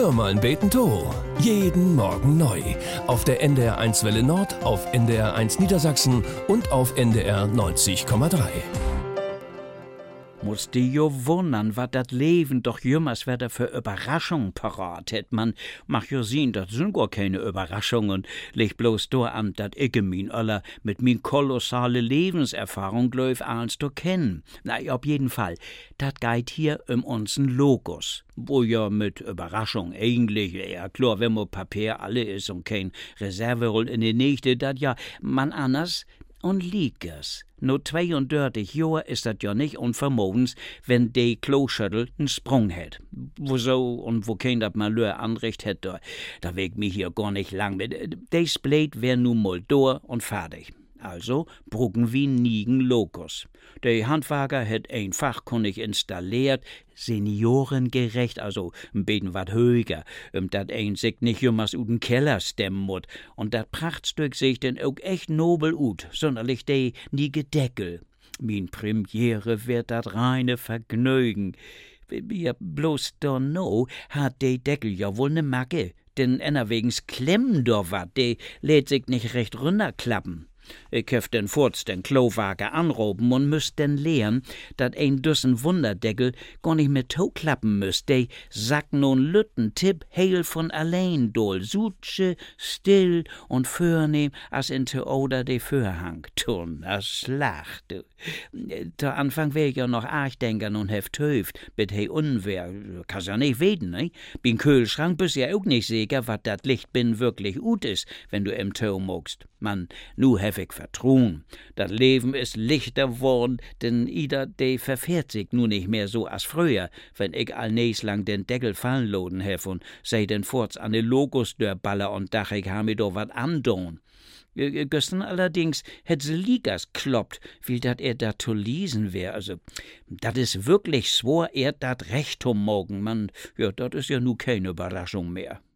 Hör mal beten to. Jeden Morgen neu. Auf der NDR 1 Welle Nord, auf NDR 1 Niedersachsen und auf NDR 90,3. Muss die jo wundern, wat dat Leben doch jümmers wieder für Überraschungen parat hat. Man mag jo sehen, dat sind gar keine Überraschungen. Leg bloß do an, dat ich min aller mit min kolossale Lebenserfahrung glaub als du kennen. Na, auf jeden Fall. Dat geht hier unseren Logos. Wo ja mit Überraschung eigentlich, ja klar, wenn mo Papier alle is und kein Reserveroll in die Nächte, dat ja man anders und liegt es. No 32 Jahre ist das ja nicht unvermodens, wenn de Kloschüttel einen Sprung hätt. Wo so und wo kein dat Malheur anrecht hätt, da weg mich hier gar nicht lang mit. Des Blät wär nun mal durch und fertig. Also brucken wie nigen Logos. Der Handwerker hat ein fachkundig installiert, seniorengerecht, also ein bisschen wat höher, dat ein sich nicht jümmers uden Keller stemmen mut. Und dat Prachtstück sich denn auch echt nobel ut, sonderlich de nie Deckel. Min Premiere wird dat reine Vergnügen. Ja, bloß no hat de Deckel ja wohl ne Macke, denn enerwegens klemmen do wat, de lädt sich nicht recht runterklappen. Ich hef den Furz den Klowager anroben und müsst den lehren, dat ein düssen Wunderdeckel gar nicht mehr klappen müsst. De sack nun Lütten Tipp heil von allein dol, sutsche, still und förnehm, as in te oder de Förhang tun, as lacht. Der Anfang wär ich ja noch Archdenkern und hef töft, bit he unwehr, kann's ja nicht weten, ne? Bin Kühlschrank bist ja auch nicht sicher, wat dat Licht bin wirklich gut is, wenn du im Tau muckst. Man, nu hef ich vertrun. Das Leben ist lichter worn, denn ida de verfährt sich nu nicht mehr so as früher, wenn ich allnäs lang den Deckel fallen loden hef und sei den Furz an de Logos dörballer und dach ich ha mir do wat andon. Gestern allerdings hätt se Ligas kloppt, wie dat dat zu lesen wär. Also, dat is wirklich swor dat recht morgen. Man, ja, dat is ja nu keine Überraschung mehr.